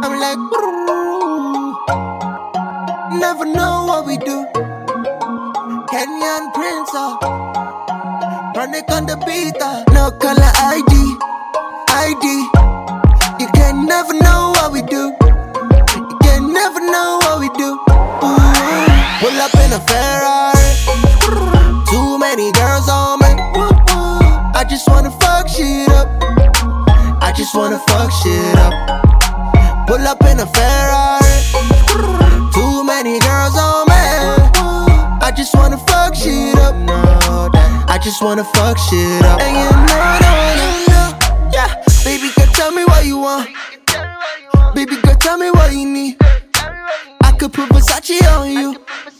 I'm like, never know what we do. Kenyan Prince, Chronic on the beat, no color ID. You can never know what we do. You can never know what we do. Pull up in a Ferrari, too many girls on me. I just wanna fuck shit up. I just wanna fuck shit up. Pull up in a Ferrari, too many girls on me. I just wanna fuck shit up. I just wanna fuck shit up. And you know, yeah. Baby girl, tell me what you want. Baby girl, tell me what you need. I could put Versace on you.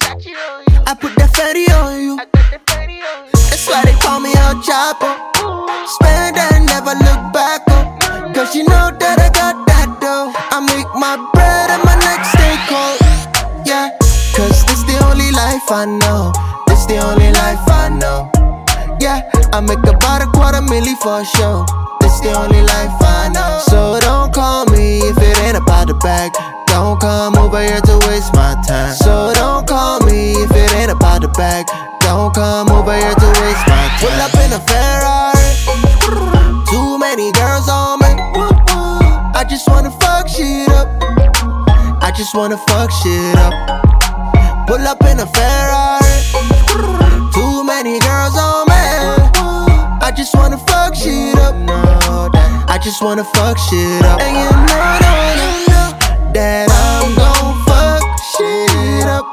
I put that Fendi on you. That's why they call me El Chapo. Spend and never look back up. Cause you know that I got that dough. I make my bread and my neck stay cold. Yeah, cause this the only life I know. This the only life I know. Yeah, I make about $250,000 for a show. This the only life I know. So don't call me if it ain't about the bag. Don't come over here to waste my time. So don't call me if it ain't about the bag. Don't come over here to waste my time. Pull up in a Ferrari, too many girls on me. I just wanna fuck shit up. I just wanna fuck shit up. Pull up in a Ferrari, too many girls on me. I just wanna fuck shit up. I just wanna fuck shit up. And you know that I'm gon' fuck shit up.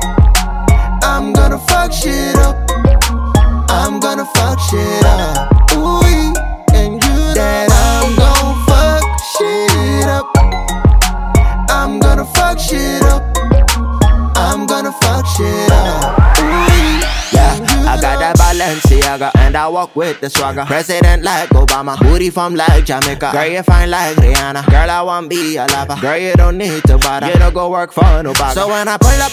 I'm gonna fuck shit up. I'm gonna fuck shit up. Ooh, and you know that I'm gon' fuck shit up. I'm gonna fuck shit up. I'm gonna fuck shit up. Ooh, yeah, I got that Balenciaga and I walk with the swagger. President like Obama, booty from like Jamaica. Girl, you fine like Rihanna. Girl, I want be a lover. Girl, you don't need to bother. You don't go work for nobody. So when I pull up,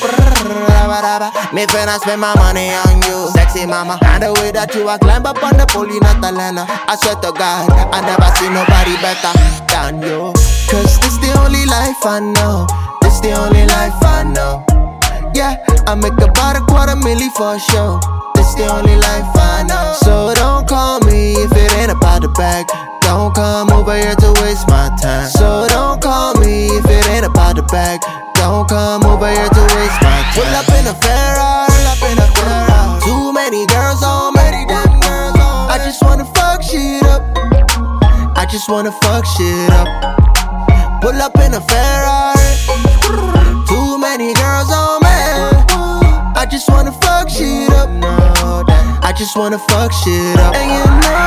me finna spend my money on you, sexy mama. And the way that you a climb up on the pole, you not Atlanta. I swear to God, I never see nobody better than you. Cause this the only life I know. This the only life I know. Yeah, I make about $250,000 for a show. This the only life I know. So don't call me if it ain't about the bag. Don't come over here to waste my time. So don't call me if it ain't about the bag. Don't come over here to waste my time. Pull up in a Ferrari, too many girls on me. I just wanna fuck shit up. I just wanna fuck shit up. Pull up in a Ferrari, too many girls on me. I just wanna fuck shit up. I just wanna fuck shit up. And you know